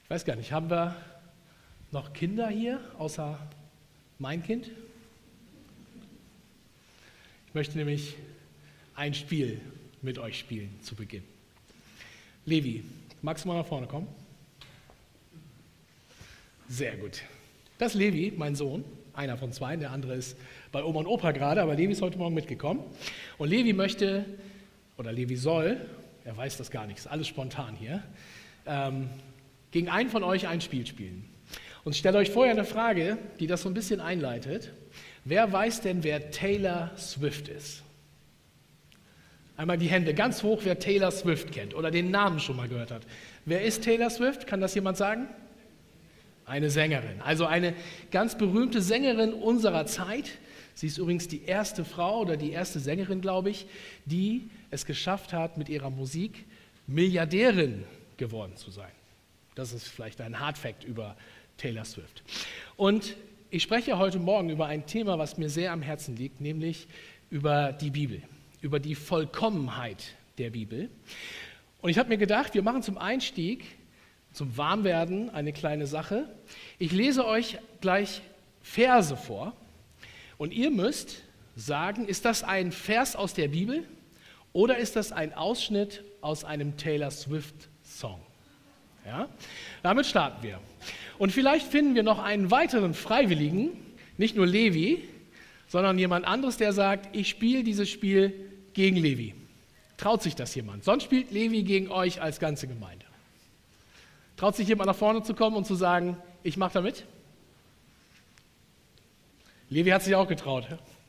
Ich weiß gar nicht, haben wir noch Kinder hier, außer mein Kind? Ich möchte nämlich ein Spiel mit euch spielen zu Beginn. Levi, magst du mal nach vorne kommen? Sehr gut. Das ist Levi, mein Sohn, einer von zwei, der andere ist bei Oma und Opa gerade, aber Levi ist heute Morgen mitgekommen. Und Levi möchte, oder Levi soll, er weiß das gar nicht, ist alles spontan hier, gegen einen von euch ein Spiel spielen. Und ich stelle euch vorher eine Frage, die das so ein bisschen einleitet. Wer weiß denn, wer Taylor Swift ist? Einmal die Hände ganz hoch, wer Taylor Swift kennt oder den Namen schon mal gehört hat. Wer ist Taylor Swift? Kann das jemand sagen? Eine Sängerin, also eine ganz berühmte Sängerin unserer Zeit. Sie ist übrigens die erste Frau oder die erste Sängerin, glaube ich, die es geschafft hat, mit ihrer Musik Milliardärin geworden zu sein. Das ist vielleicht ein Hardfact über Taylor Swift. Und ich spreche heute Morgen über ein Thema, was mir sehr am Herzen liegt, nämlich über die Bibel, über die Vollkommenheit der Bibel. Und ich habe mir gedacht, wir machen zum Einstieg, zum Warmwerden eine kleine Sache. Ich lese euch gleich Verse vor und ihr müsst sagen, ist das ein Vers aus der Bibel oder ist das ein Ausschnitt aus einem Taylor Swift-Song? Ja? Damit starten wir. Und vielleicht finden wir noch einen weiteren Freiwilligen, nicht nur Levi, sondern jemand anderes, der sagt, ich spiele dieses Spiel gegen Levi. Traut sich das jemand? Sonst spielt Levi gegen euch als ganze Gemeinde. Traut sich jemand nach vorne zu kommen und zu sagen, ich mache da mit? Levi hat sich auch getraut.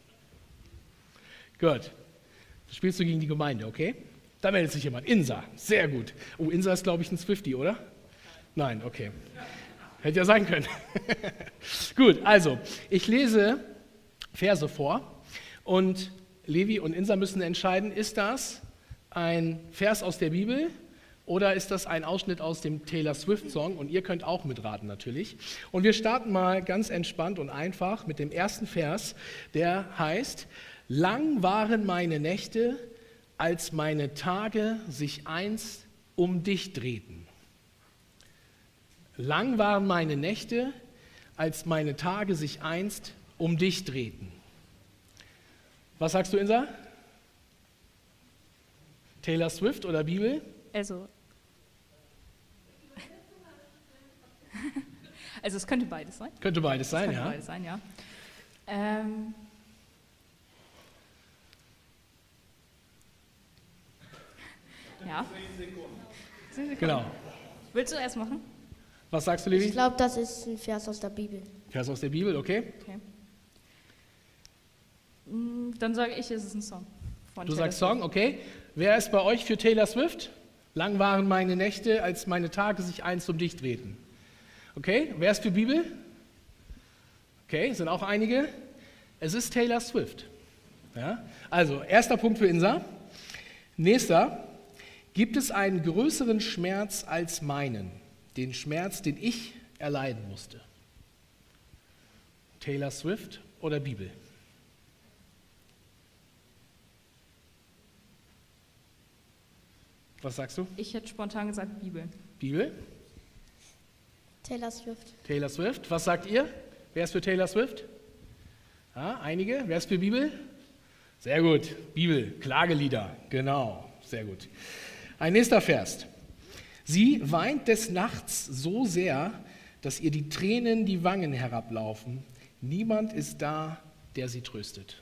Gut. Das spielst du gegen die Gemeinde, okay? Da meldet sich jemand. Insa, sehr gut. Oh, Insa ist, glaube ich, ein Swiftie, oder? Nein, okay. Hätte ja sein können. Gut, also, ich lese Verse vor und Levi und Insa müssen entscheiden, ist das ein Vers aus der Bibel oder ist das ein Ausschnitt aus dem Taylor Swift-Song? Und ihr könnt auch mitraten natürlich. Und wir starten mal ganz entspannt und einfach mit dem ersten Vers, der heißt, lang waren meine Nächte, als meine Tage sich einst um dich drehten. Lang waren meine Nächte, als meine Tage sich einst um dich drehten. Was sagst du, Insa? Taylor Swift oder Bibel? Also es könnte beides sein. Könnte beides sein, ja. Ja. Beides sein, ja. Ja. 10 Sekunden. Genau. Willst du erst machen? Was sagst du, Levi? Ich glaube, das ist ein Vers aus der Bibel. Vers aus der Bibel, okay. Okay. Dann sage ich, es ist ein Song. Du sagst Song, okay. Wer ist bei euch für Taylor Swift? Lang waren meine Nächte, als meine Tage sich einst um dich drehten. Okay, wer ist für Bibel? Okay, sind auch einige. Es ist Taylor Swift. Ja? Also, erster Punkt für Insa. Nächster. Gibt es einen größeren Schmerz als meinen? Den Schmerz, den ich erleiden musste? Taylor Swift oder Bibel? Was sagst du? Ich hätte spontan gesagt Bibel. Bibel? Taylor Swift. Taylor Swift. Was sagt ihr? Wer ist für Taylor Swift? Ja, einige. Wer ist für Bibel? Sehr gut. Bibel, Klagelieder. Genau, sehr gut. Ein nächster Vers. Sie weint des Nachts so sehr, dass ihr die Tränen die Wangen herablaufen. Niemand ist da, der sie tröstet.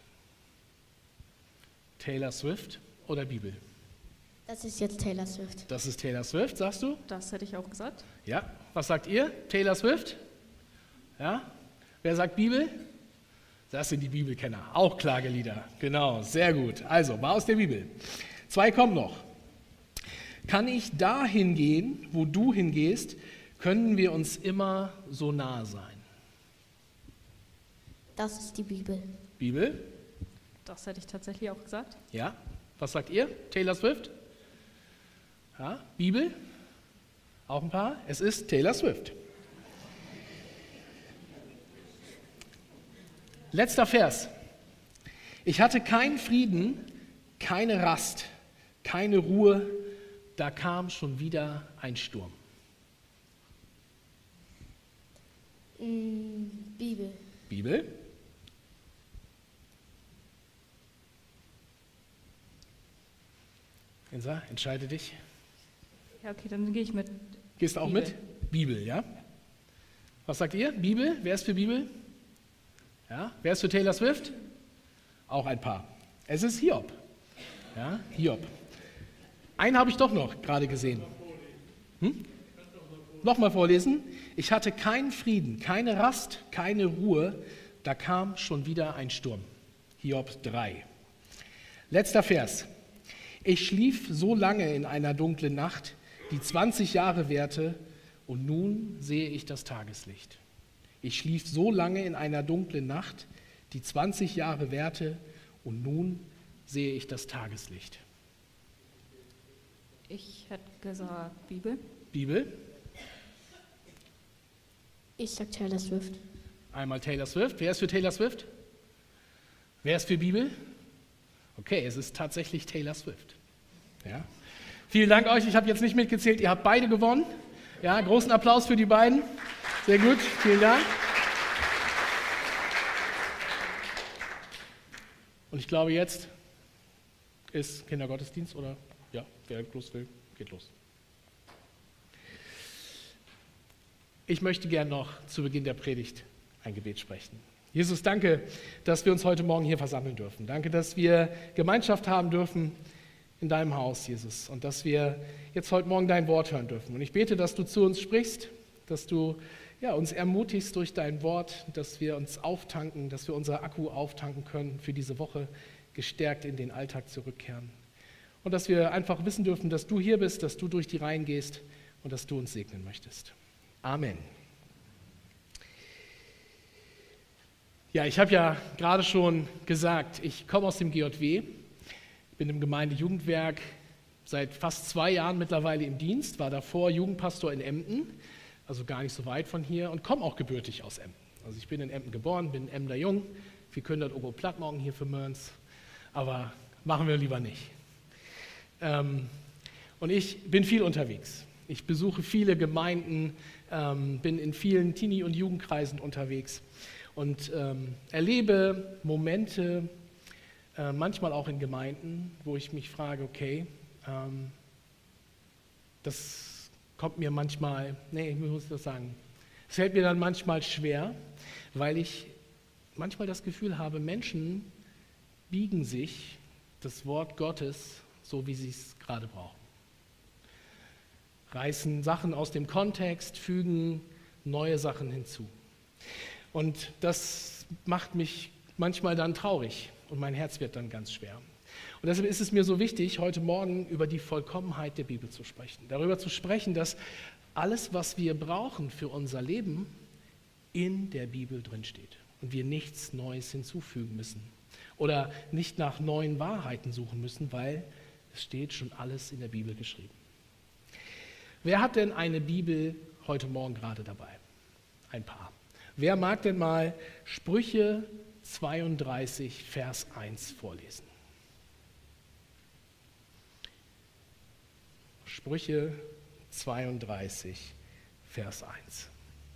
Taylor Swift oder Bibel? Das ist jetzt Taylor Swift. Das ist Taylor Swift, sagst du? Das hätte ich auch gesagt. Ja. Was sagt ihr? Taylor Swift? Ja. Wer sagt Bibel? Das sind die Bibelkenner. Auch Klagelieder. Genau, sehr gut. Also, mal aus der Bibel. 2 kommen noch. Kann ich dahin gehen, wo du hingehst, können wir uns immer so nah sein. Das ist die Bibel. Bibel? Das hätte ich tatsächlich auch gesagt. Ja. Was sagt ihr? Taylor Swift? Ja. Bibel? Auch ein paar? Es ist Taylor Swift. Letzter Vers. Ich hatte keinen Frieden, keine Rast, keine Ruhe, da kam schon wieder ein Sturm. Bibel? Insa, entscheide dich. Ja, okay, dann gehe ich mit. Gehst du auch Bibel. mit? Bibel, ja? Was sagt ihr? Bibel? Wer ist für Bibel? Ja? Wer ist für Taylor Swift? Auch ein paar. Es ist Hiob. Ja, Hiob. Einen habe ich doch noch gerade gesehen. Nochmal vorlesen. Ich hatte keinen Frieden, keine Rast, keine Ruhe. Da kam schon wieder ein Sturm. Hiob 3. Letzter Vers. Ich schlief so lange in einer dunklen Nacht, die 20 Jahre währte, und nun sehe ich das Tageslicht. Ich schlief so lange in einer dunklen Nacht, die 20 Jahre währte, und nun sehe ich das Tageslicht. Ich hätte gesagt Bibel. Bibel. Ich sag Taylor Swift. Einmal Taylor Swift. Wer ist für Taylor Swift? Wer ist für Bibel? Okay, es ist tatsächlich Taylor Swift. Ja. Vielen Dank euch. Ich habe jetzt nicht mitgezählt. Ihr habt beide gewonnen. Ja, großen Applaus für die beiden. Sehr gut. Vielen Dank. Und ich glaube, jetzt ist Kindergottesdienst oder ja, wer los will, geht los. Ich möchte gern noch zu Beginn der Predigt ein Gebet sprechen. Jesus, danke, dass wir uns heute Morgen hier versammeln dürfen. Danke, dass wir Gemeinschaft haben dürfen in deinem Haus, Jesus, und dass wir jetzt heute Morgen dein Wort hören dürfen. Und ich bete, dass du zu uns sprichst, dass du uns ermutigst durch dein Wort, dass wir uns auftanken, dass wir unser Akku auftanken können für diese Woche, gestärkt in den Alltag zurückkehren. Und dass wir einfach wissen dürfen, dass du hier bist, dass du durch die Reihen gehst und dass du uns segnen möchtest. Amen. Ja, ich habe ja gerade schon gesagt, ich komme aus dem GJW, bin im Gemeindejugendwerk seit fast 2 Jahren mittlerweile im Dienst, war davor Jugendpastor in Emden, also gar nicht so weit von hier, und komme auch gebürtig aus Emden. Also ich bin in Emden geboren, bin Emder Jung, wir können das Ogo platt morgen hier für Mörns, aber machen wir lieber nicht. Und ich bin viel unterwegs. Ich besuche viele Gemeinden, bin in vielen Teenie- und Jugendkreisen unterwegs und erlebe Momente, manchmal auch in Gemeinden, wo ich mich frage, okay, das kommt mir manchmal, ich muss das sagen, es fällt mir dann manchmal schwer, weil ich manchmal das Gefühl habe, Menschen biegen sich das Wort Gottes so, wie sie es gerade brauchen. Reißen Sachen aus dem Kontext, fügen neue Sachen hinzu. Und das macht mich manchmal dann traurig und mein Herz wird dann ganz schwer. Und deshalb ist es mir so wichtig, heute Morgen über die Vollkommenheit der Bibel zu sprechen. Darüber zu sprechen, dass alles, was wir brauchen für unser Leben, in der Bibel drinsteht und wir nichts Neues hinzufügen müssen oder nicht nach neuen Wahrheiten suchen müssen, weil es steht schon alles in der Bibel geschrieben. Wer hat denn eine Bibel heute Morgen gerade dabei? Ein paar. Wer mag denn mal Sprüche 32, Vers 1 vorlesen? Sprüche 32, Vers 1.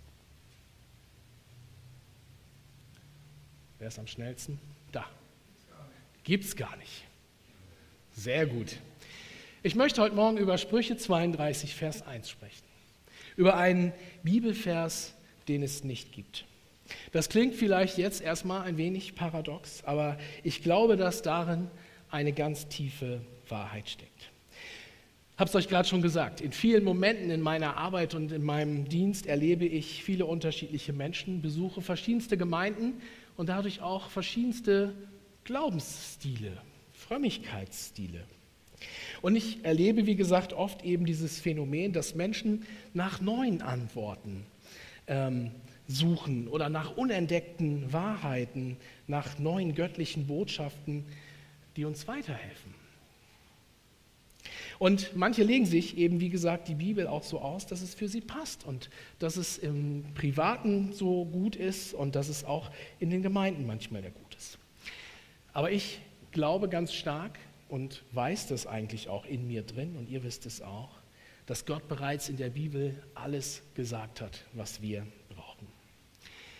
Wer ist am schnellsten? Da. Gibt's gar nicht. Sehr gut. Ich möchte heute Morgen über Sprüche 32, Vers 1 sprechen. Über einen Bibelvers, den es nicht gibt. Das klingt vielleicht jetzt erstmal ein wenig paradox, aber ich glaube, dass darin eine ganz tiefe Wahrheit steckt. Ich habe es euch gerade schon gesagt, in vielen Momenten in meiner Arbeit und in meinem Dienst erlebe ich viele unterschiedliche Menschen, besuche verschiedenste Gemeinden und dadurch auch verschiedenste Glaubensstile, Frömmigkeitsstile. Und ich erlebe, wie gesagt, oft eben dieses Phänomen, dass Menschen nach neuen Antworten suchen oder nach unentdeckten Wahrheiten, nach neuen göttlichen Botschaften, die uns weiterhelfen. Und manche legen sich eben, wie gesagt, die Bibel auch so aus, dass es für sie passt und dass es im Privaten so gut ist und dass es auch in den Gemeinden manchmal der gut ist. Aber ich glaube ganz stark und weiß das eigentlich auch in mir drin, und ihr wisst es auch, dass Gott bereits in der Bibel alles gesagt hat, was wir brauchen.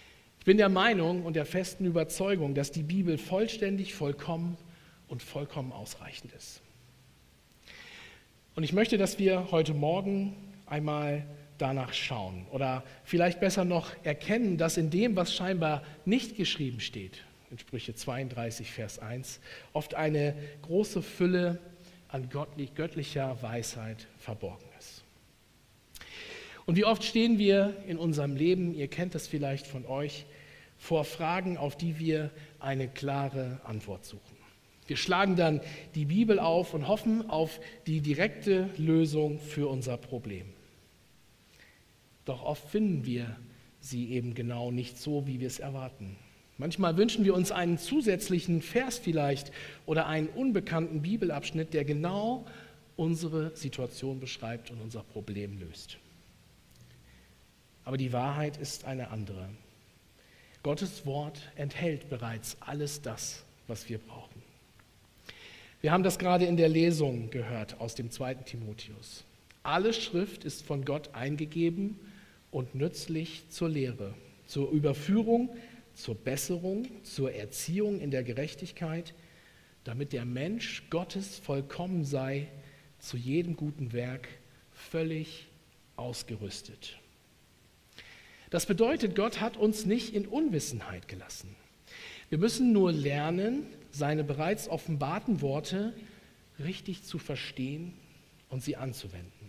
Ich bin der Meinung und der festen Überzeugung, dass die Bibel vollständig, vollkommen und vollkommen ausreichend ist. Und ich möchte, dass wir heute Morgen einmal danach schauen oder vielleicht besser noch erkennen, dass in dem, was scheinbar nicht geschrieben steht, in Sprüche 32, Vers 1, oft eine große Fülle an göttlicher Weisheit verborgen ist. Und wie oft stehen wir in unserem Leben, ihr kennt das vielleicht von euch, vor Fragen, auf die wir eine klare Antwort suchen. Wir schlagen dann die Bibel auf und hoffen auf die direkte Lösung für unser Problem. Doch oft finden wir sie eben genau nicht so, wie wir es erwarten. Manchmal wünschen wir uns einen zusätzlichen Vers vielleicht oder einen unbekannten Bibelabschnitt, der genau unsere Situation beschreibt und unser Problem löst. Aber die Wahrheit ist eine andere. Gottes Wort enthält bereits alles das, was wir brauchen. Wir haben das gerade in der Lesung gehört aus dem 2. Timotheus. Alle Schrift ist von Gott eingegeben und nützlich zur Lehre, zur Überführung, zur Besserung, zur Erziehung in der Gerechtigkeit, damit der Mensch Gottes vollkommen sei, zu jedem guten Werk völlig ausgerüstet. Das bedeutet, Gott hat uns nicht in Unwissenheit gelassen. Wir müssen nur lernen, seine bereits offenbarten Worte richtig zu verstehen und sie anzuwenden.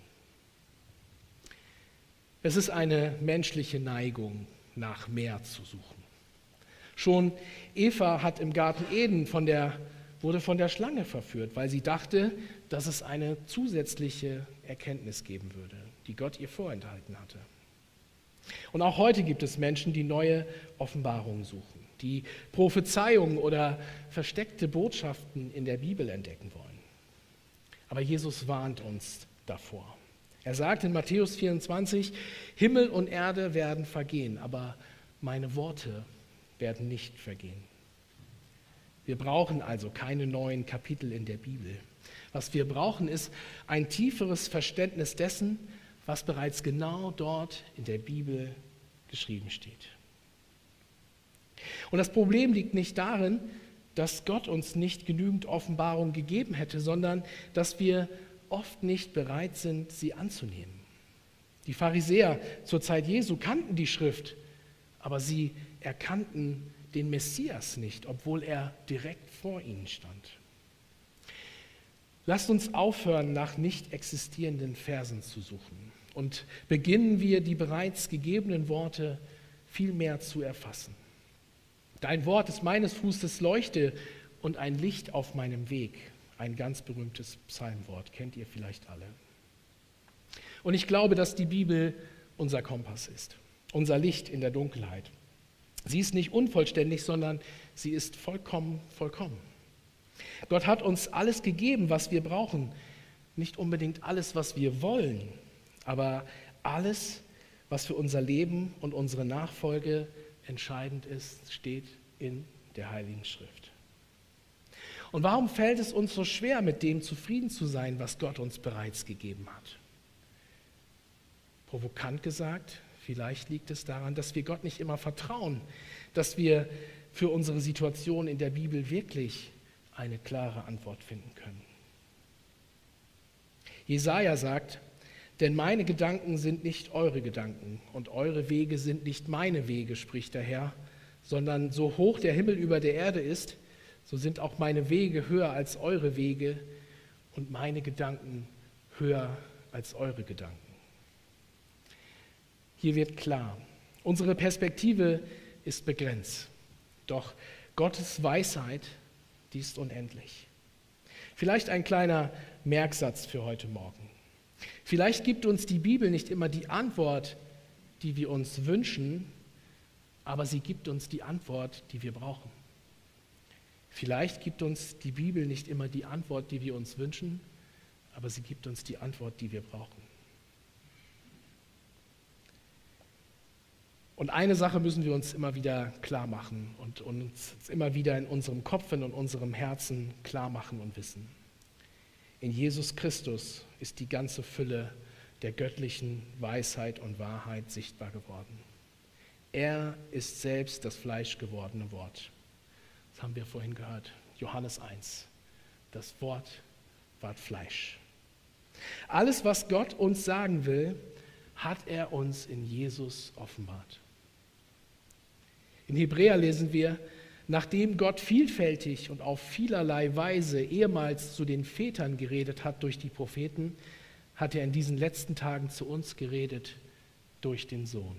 Es ist eine menschliche Neigung, nach mehr zu suchen. Schon Eva hat im Garten Eden wurde von der Schlange verführt, weil sie dachte, dass es eine zusätzliche Erkenntnis geben würde, die Gott ihr vorenthalten hatte. Und auch heute gibt es Menschen, die neue Offenbarungen suchen, die Prophezeiungen oder versteckte Botschaften in der Bibel entdecken wollen. Aber Jesus warnt uns davor. Er sagt in Matthäus 24, Himmel und Erde werden vergehen, aber meine Worte werden nicht vergehen. Wir brauchen also keine neuen Kapitel in der Bibel. Was wir brauchen, ist ein tieferes Verständnis dessen, was bereits genau dort in der Bibel geschrieben steht. Und das Problem liegt nicht darin, dass Gott uns nicht genügend Offenbarung gegeben hätte, sondern dass wir oft nicht bereit sind, sie anzunehmen. Die Pharisäer zur Zeit Jesu kannten die Schrift, aber sie erkannten den Messias nicht, obwohl er direkt vor ihnen stand. Lasst uns aufhören, nach nicht existierenden Versen zu suchen und beginnen wir, die bereits gegebenen Worte viel mehr zu erfassen. Dein Wort ist meines Fußes Leuchte und ein Licht auf meinem Weg. Ein ganz berühmtes Psalmwort, kennt ihr vielleicht alle. Und ich glaube, dass die Bibel unser Kompass ist, unser Licht in der Dunkelheit. Sie ist nicht unvollständig, sondern sie ist vollkommen. Gott hat uns alles gegeben, was wir brauchen. Nicht unbedingt alles, was wir wollen, aber alles, was für unser Leben und unsere Nachfolge entscheidend ist, steht in der Heiligen Schrift. Und warum fällt es uns so schwer, mit dem zufrieden zu sein, was Gott uns bereits gegeben hat? Provokant gesagt, vielleicht liegt es daran, dass wir Gott nicht immer vertrauen, dass wir für unsere Situation in der Bibel wirklich eine klare Antwort finden können. Jesaja sagt, denn meine Gedanken sind nicht eure Gedanken und eure Wege sind nicht meine Wege, spricht der Herr, sondern so hoch der Himmel über der Erde ist, so sind auch meine Wege höher als eure Wege und meine Gedanken höher als eure Gedanken. Hier wird klar, unsere Perspektive ist begrenzt, doch Gottes Weisheit, die ist unendlich. Vielleicht ein kleiner Merksatz für heute Morgen. Vielleicht gibt uns die Bibel nicht immer die Antwort, die wir uns wünschen, aber sie gibt uns die Antwort, die wir brauchen. Vielleicht gibt uns die Bibel nicht immer die Antwort, die wir uns wünschen, aber sie gibt uns die Antwort, die wir brauchen. Und eine Sache müssen wir uns immer wieder klar machen und uns immer wieder in unserem Kopf und in unserem Herzen klar machen und wissen. In Jesus Christus ist die ganze Fülle der göttlichen Weisheit und Wahrheit sichtbar geworden. Er ist selbst das fleischgewordene Wort. Das haben wir vorhin gehört. Johannes 1. Das Wort ward Fleisch. Alles, was Gott uns sagen will, hat er uns in Jesus offenbart. In Hebräer lesen wir, nachdem Gott vielfältig und auf vielerlei Weise ehemals zu den Vätern geredet hat durch die Propheten, hat er in diesen letzten Tagen zu uns geredet durch den Sohn.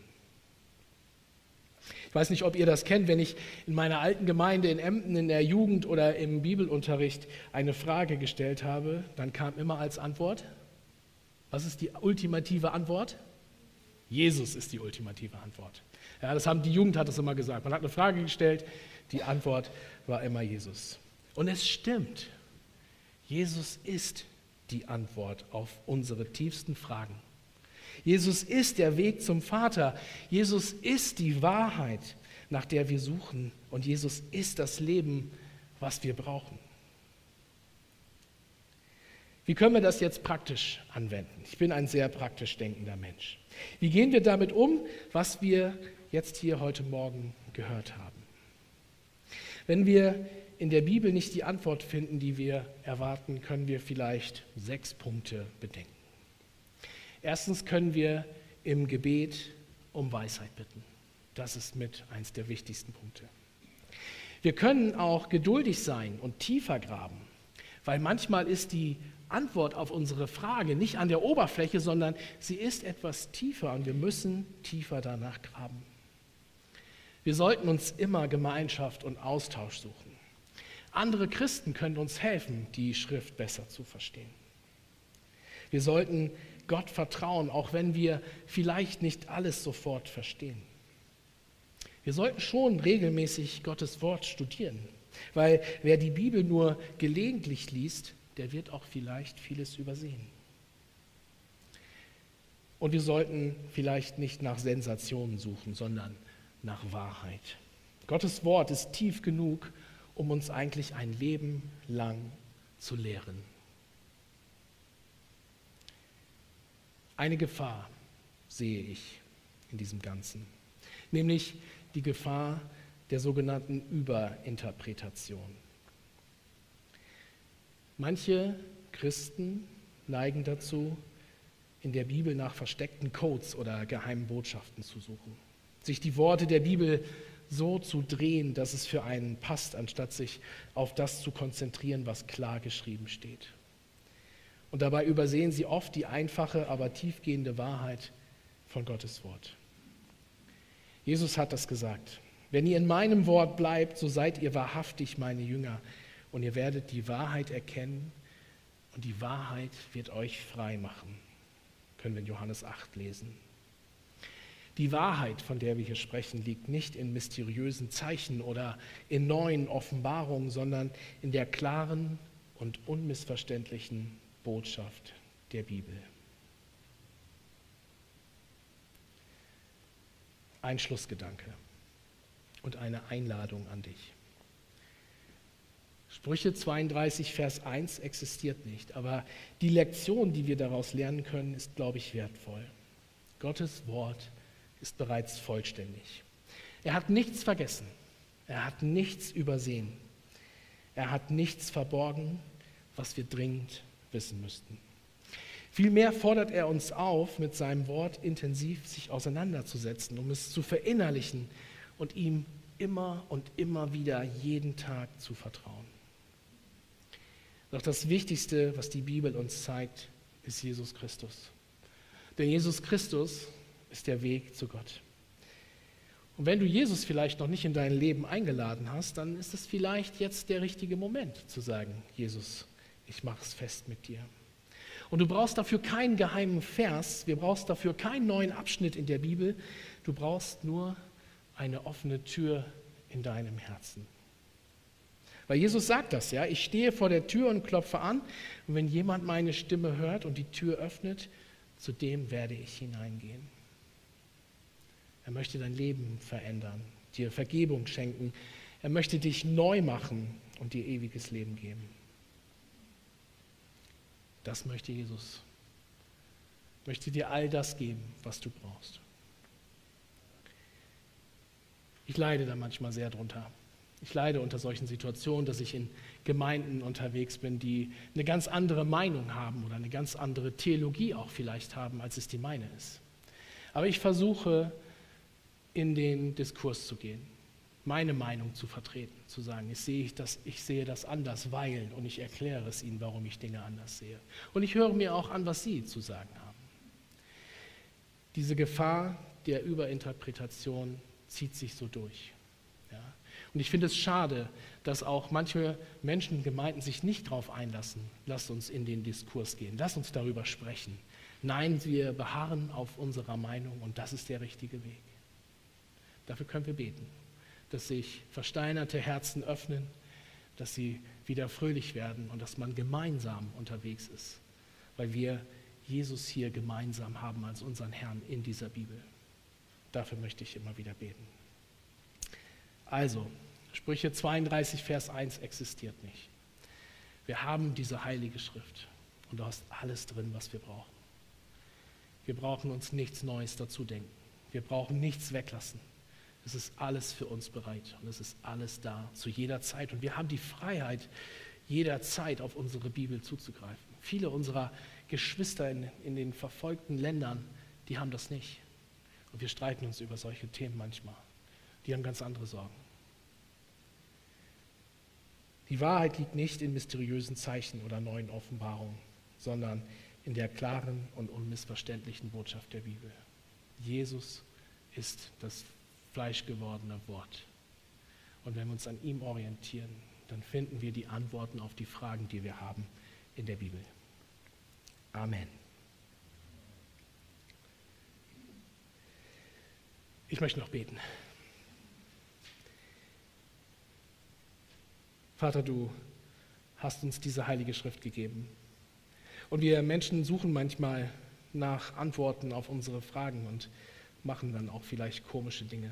Ich weiß nicht, ob ihr das kennt, wenn ich in meiner alten Gemeinde in Emden in der Jugend oder im Bibelunterricht eine Frage gestellt habe, dann kam immer als Antwort, was ist die ultimative Antwort? Jesus ist die ultimative Antwort. Ja, die Jugend hat das immer gesagt. Man hat eine Frage gestellt, die Antwort war immer Jesus. Und es stimmt, Jesus ist die Antwort auf unsere tiefsten Fragen. Jesus ist der Weg zum Vater. Jesus ist die Wahrheit, nach der wir suchen. Und Jesus ist das Leben, was wir brauchen. Wie können wir das jetzt praktisch anwenden? Ich bin ein sehr praktisch denkender Mensch. Wie gehen wir damit um, was wir jetzt hier heute Morgen gehört haben? Wenn wir in der Bibel nicht die Antwort finden, die wir erwarten, können wir vielleicht 6 Punkte bedenken. Erstens können wir im Gebet um Weisheit bitten. Das ist mit eins der wichtigsten Punkte. Wir können auch geduldig sein und tiefer graben, weil manchmal ist die Antwort auf unsere Frage nicht an der Oberfläche, sondern sie ist etwas tiefer und wir müssen tiefer danach graben. Wir sollten uns immer Gemeinschaft und Austausch suchen. Andere Christen können uns helfen, die Schrift besser zu verstehen. Wir sollten Gott vertrauen, auch wenn wir vielleicht nicht alles sofort verstehen. Wir sollten schon regelmäßig Gottes Wort studieren, weil wer die Bibel nur gelegentlich liest, der wird auch vielleicht vieles übersehen. Und wir sollten vielleicht nicht nach Sensationen suchen, sondern nach Wahrheit. Gottes Wort ist tief genug, um uns eigentlich ein Leben lang zu lehren. Eine Gefahr sehe ich in diesem Ganzen, nämlich die Gefahr der sogenannten Überinterpretation. Manche Christen neigen dazu, in der Bibel nach versteckten Codes oder geheimen Botschaften zu suchen, sich die Worte der Bibel so zu drehen, dass es für einen passt, anstatt sich auf das zu konzentrieren, was klar geschrieben steht. Und dabei übersehen sie oft die einfache, aber tiefgehende Wahrheit von Gottes Wort. Jesus hat das gesagt. Wenn ihr in meinem Wort bleibt, so seid ihr wahrhaftig meine Jünger und ihr werdet die Wahrheit erkennen und die Wahrheit wird euch frei machen. Können wir in Johannes 8 lesen. Die Wahrheit, von der wir hier sprechen, liegt nicht in mysteriösen Zeichen oder in neuen Offenbarungen, sondern in der klaren und unmissverständlichen Botschaft der Bibel. Ein Schlussgedanke und eine Einladung an dich. Sprüche 32, Vers 1 existiert nicht, aber die Lektion, die wir daraus lernen können, ist, glaube ich, wertvoll. Gottes Wort ist bereits vollständig. Er hat nichts vergessen, er hat nichts übersehen, er hat nichts verborgen, was wir dringend wissen müssten. Vielmehr fordert er uns auf, mit seinem Wort intensiv sich auseinanderzusetzen, um es zu verinnerlichen und ihm immer und immer wieder jeden Tag zu vertrauen. Doch das Wichtigste, was die Bibel uns zeigt, ist Jesus Christus. Denn Jesus Christus ist der Weg zu Gott. Und wenn du Jesus vielleicht noch nicht in dein Leben eingeladen hast, dann ist es vielleicht jetzt der richtige Moment zu sagen, Jesus, ich mache es fest mit dir. Und du brauchst dafür keinen geheimen Vers, wir brauchst dafür keinen neuen Abschnitt in der Bibel, du brauchst nur eine offene Tür in deinem Herzen. Weil Jesus sagt das, ja, ich stehe vor der Tür und klopfe an und wenn jemand meine Stimme hört und die Tür öffnet, zu dem werde ich hineingehen. Er möchte dein Leben verändern, dir Vergebung schenken, er möchte dich neu machen und dir ewiges Leben geben. Das möchte Jesus. Möchte dir all das geben, was du brauchst. Ich leide da manchmal sehr drunter. Ich leide unter solchen Situationen, dass ich in Gemeinden unterwegs bin, die eine ganz andere Meinung haben oder eine ganz andere Theologie auch vielleicht haben, als es die meine ist. Aber ich versuche, in den Diskurs zu gehen, meine Meinung zu vertreten, zu sagen, ich sehe das anders, weil, und ich erkläre es ihnen, warum ich Dinge anders sehe. Und ich höre mir auch an, was sie zu sagen haben. Diese Gefahr der Überinterpretation zieht sich so durch. Ja? Und ich finde es schade, dass auch manche Menschen, Gemeinden sich nicht darauf einlassen. Lasst uns in den Diskurs gehen, lasst uns darüber sprechen. Nein, wir beharren auf unserer Meinung und das ist der richtige Weg. Dafür können wir beten, dass sich versteinerte Herzen öffnen, dass sie wieder fröhlich werden und dass man gemeinsam unterwegs ist, weil wir Jesus hier gemeinsam haben als unseren Herrn in dieser Bibel. Dafür möchte ich immer wieder beten. Also, Sprüche 32, Vers 1 existiert nicht. Wir haben diese heilige Schrift und da ist alles drin, was wir brauchen. Wir brauchen uns nichts Neues dazu denken. Wir brauchen nichts weglassen. Es ist alles für uns bereit und es ist alles da zu jeder Zeit. Und wir haben die Freiheit, jederzeit auf unsere Bibel zuzugreifen. Viele unserer Geschwister in den verfolgten Ländern, die haben das nicht. Und wir streiten uns über solche Themen manchmal. Die haben ganz andere Sorgen. Die Wahrheit liegt nicht in mysteriösen Zeichen oder neuen Offenbarungen, sondern in der klaren und unmissverständlichen Botschaft der Bibel. Jesus ist das fleischgewordene Wort. Und wenn wir uns an ihm orientieren, dann finden wir die Antworten auf die Fragen, die wir haben in der Bibel. Amen. Ich möchte noch beten. Vater, du hast uns diese heilige Schrift gegeben. Und wir Menschen suchen manchmal nach Antworten auf unsere Fragen und machen dann auch vielleicht komische Dinge.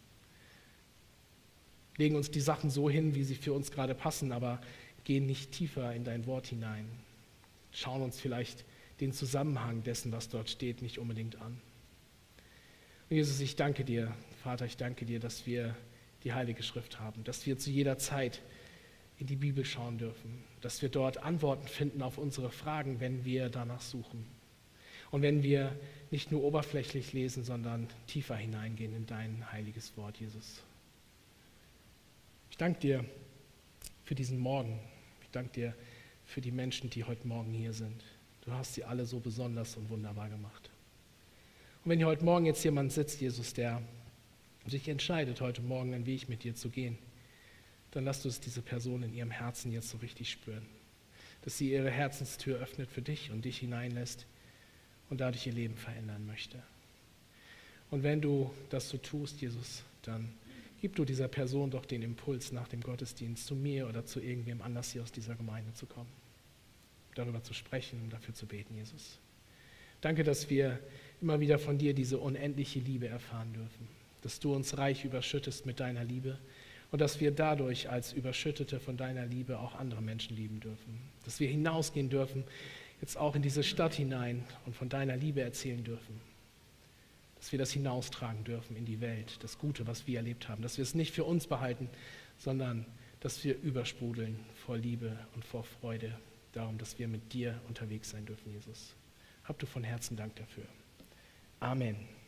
Legen uns die Sachen so hin, wie sie für uns gerade passen, aber gehen nicht tiefer in dein Wort hinein. Schauen uns vielleicht den Zusammenhang dessen, was dort steht, nicht unbedingt an. Und Jesus, ich danke dir, Vater, ich danke dir, dass wir die Heilige Schrift haben, dass wir zu jeder Zeit in die Bibel schauen dürfen, dass wir dort Antworten finden auf unsere Fragen, wenn wir danach suchen. Und wenn wir nicht nur oberflächlich lesen, sondern tiefer hineingehen in dein heiliges Wort, Jesus. Ich danke dir für diesen Morgen. Ich danke dir für die Menschen, die heute Morgen hier sind. Du hast sie alle so besonders und wunderbar gemacht. Und wenn hier heute Morgen jetzt jemand sitzt, Jesus, der sich entscheidet, heute Morgen einen Weg mit dir zu gehen, dann lass du es diese Person in ihrem Herzen jetzt so richtig spüren. Dass sie ihre Herzenstür öffnet für dich und dich hineinlässt und dadurch ihr Leben verändern möchte. Und wenn du das so tust, Jesus, dann gib du dieser Person doch den Impuls nach dem Gottesdienst zu mir oder zu irgendwem anders hier aus dieser Gemeinde zu kommen. Darüber zu sprechen und dafür zu beten, Jesus. Danke, dass wir immer wieder von dir diese unendliche Liebe erfahren dürfen. Dass du uns reich überschüttest mit deiner Liebe und dass wir dadurch als Überschüttete von deiner Liebe auch andere Menschen lieben dürfen. Dass wir hinausgehen dürfen, jetzt auch in diese Stadt hinein und von deiner Liebe erzählen dürfen. Dass wir das hinaustragen dürfen in die Welt, das Gute, was wir erlebt haben. Dass wir es nicht für uns behalten, sondern dass wir übersprudeln vor Liebe und vor Freude darum, dass wir mit dir unterwegs sein dürfen, Jesus. Hab du von Herzen Dank dafür. Amen.